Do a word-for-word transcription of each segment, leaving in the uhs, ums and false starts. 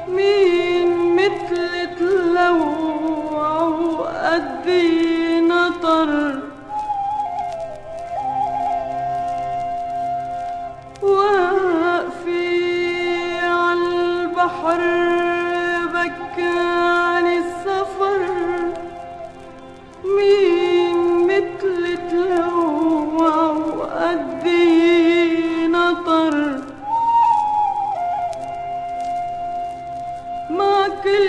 مين مثل تلوع وقدي نطر، واقفي عالبحر بكاني السفر. مين مثل تلوع وقدي نطر، مع كل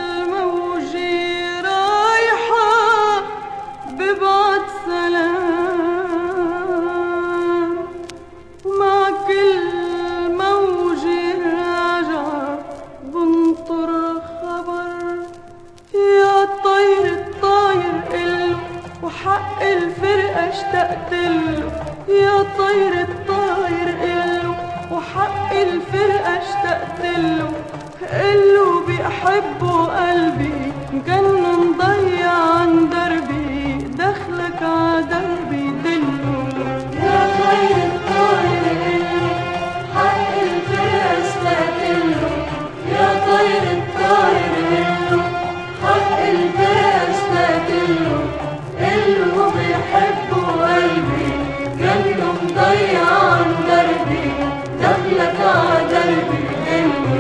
موجة رايحة ببعت سلام، ومع كل موجة راجعة بنطر خبر. يا طير الطاير إله وحق الفرقة اشتقتله، يا طير الطاير إله وحق الفرقة اشتقتله. قله بأحبه قلبي كأنه مضيع عن دربي، دخلك ع دربي دله. يا طير الطاير إله حق الفرقة اشتقتله، يا طير الطاير إله حق الفرقة اشتقتله. قله بيحبه قلبي كأنه مضيع عن دربي، دخلك ع دربي دله.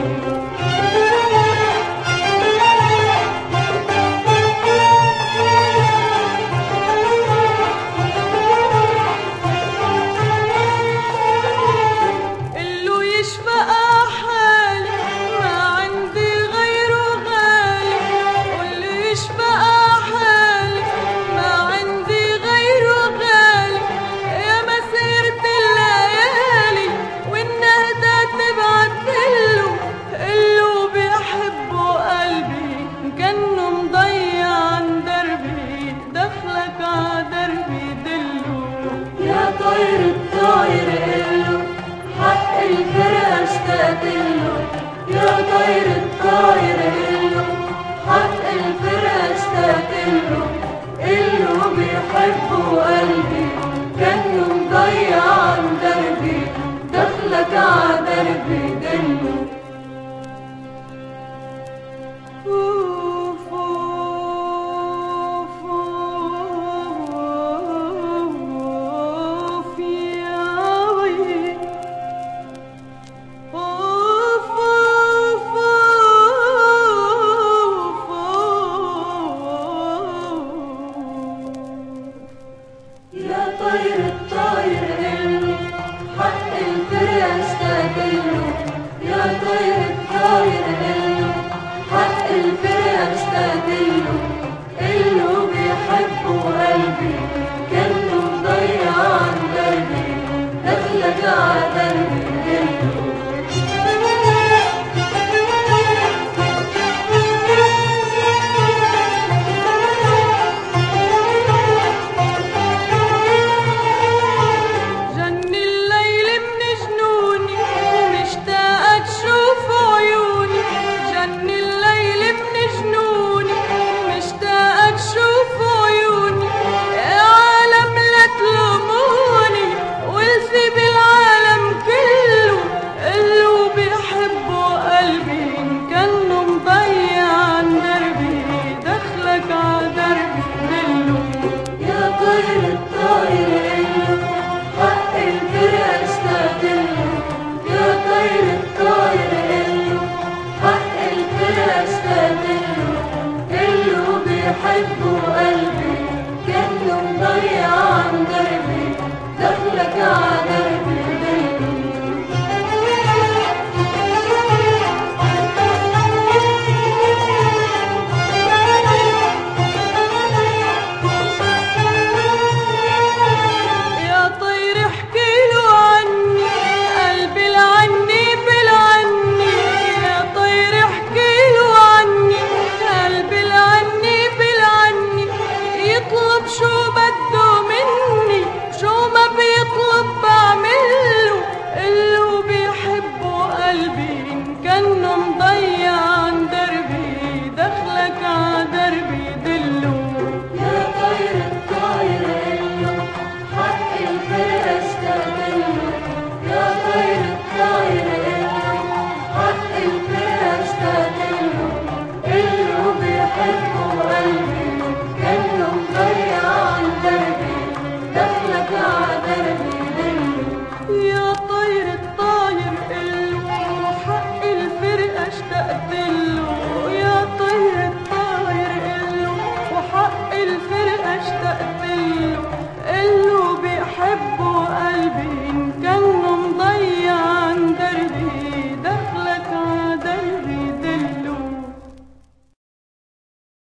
طير الطاير إله حق الفرقة اشتقتله، يا طير الطاير إله حق الفرقة اشتقتله. قله بيحبه قلبي كأنه مضيع عن دربي، دخلك ع دربي دله. يا طير الطاير إله حق الفرقة اشتقتله، يا طير الطاير إله حق الفرقة اشتقتله. قله بيحبه قلبي كأنه مضيع عن دربي، دخلك ع دربي دله. طير الطاير إله حق الفرقة اشتقتله، يا طير الطاير إله حق الفرقة اشتقتله. قله بيحبه